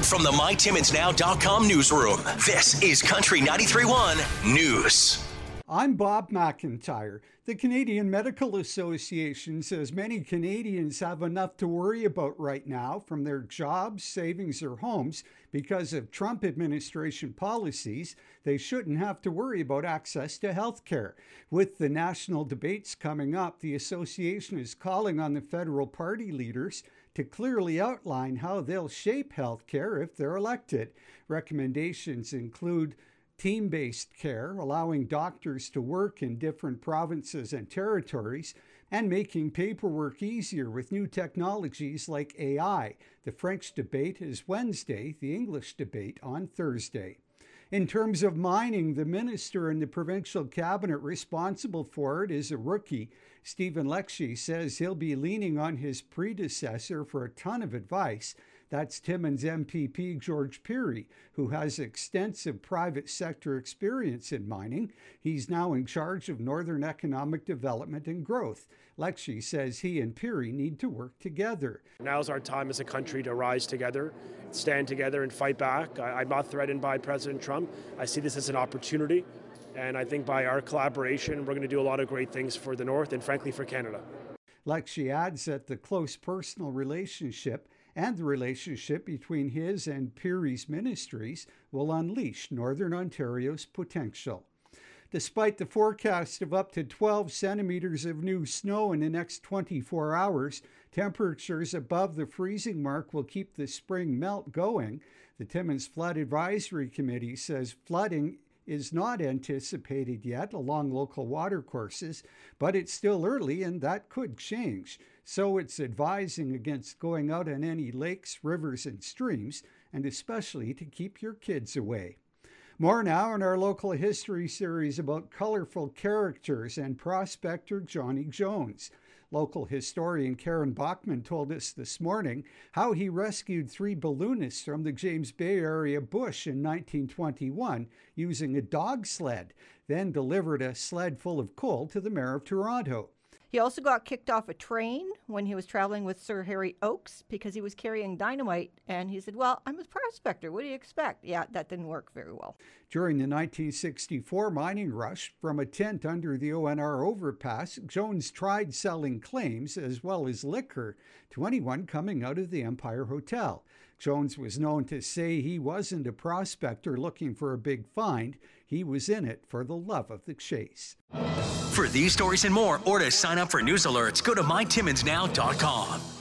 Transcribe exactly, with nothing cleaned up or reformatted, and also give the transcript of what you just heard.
From the my timmins now dot com newsroom, this is Country ninety-three point one News. I'm Bob McIntyre. The Canadian Medical Association says many Canadians have enough to worry about right now, from their jobs, savings, or homes. Because of Trump administration policies, they shouldn't have to worry about access to health care. With the national debates coming up, the association is calling on the federal party leaders to clearly outline how they'll shape health care if they're elected. Recommendations include team-based care, allowing doctors to work in different provinces and territories, and making paperwork easier with new technologies like A I. The French debate is Wednesday, the English debate on Thursday. In terms of mining, the minister in the provincial cabinet responsible for it is a rookie. Stephen Lecce says he'll be leaning on his predecessor for a ton of advice. That's Timmins M P P George Pirie, who has extensive private sector experience in mining. He's now in charge of Northern Economic Development and Growth. Lecce says he and Pirie need to work together. Now's our time as a country to rise together, stand together and fight back. I, I'm not threatened by President Trump. I see this as an opportunity, and I think by our collaboration, we're going to do a lot of great things for the North and frankly for Canada. Lecce adds that the close personal relationship and the relationship between his and Pirie's ministries will unleash Northern Ontario's potential. Despite the forecast of up to twelve centimeters of new snow in the next twenty-four hours, temperatures above the freezing mark will keep the spring melt going. The Timmins Flood Advisory Committee says flooding is not anticipated yet along local watercourses, but it's still early and that could change. So it's advising against going out on any lakes, rivers, and streams, and especially to keep your kids away. More now in our local history series about colorful characters and prospector Johnny Jones. Local historian Karen Bachman told us this morning how he rescued three balloonists from the James Bay area bush in nineteen twenty-one using a dog sled, then delivered a sled full of coal to the mayor of Toronto. He also got kicked off a train when he was traveling with Sir Harry Oakes because he was carrying dynamite. And he said, well, I'm a prospector. What do you expect? Yeah, that didn't work very well. During the nineteen sixty-four mining rush, from a tent under the O N R overpass, Jones tried selling claims as well as liquor to anyone coming out of the Empire Hotel. Jones was known to say he wasn't a prospector looking for a big find. He was in it for the love of the chase. For these stories and more, or to sign up for news alerts, go to my timmins now dot com.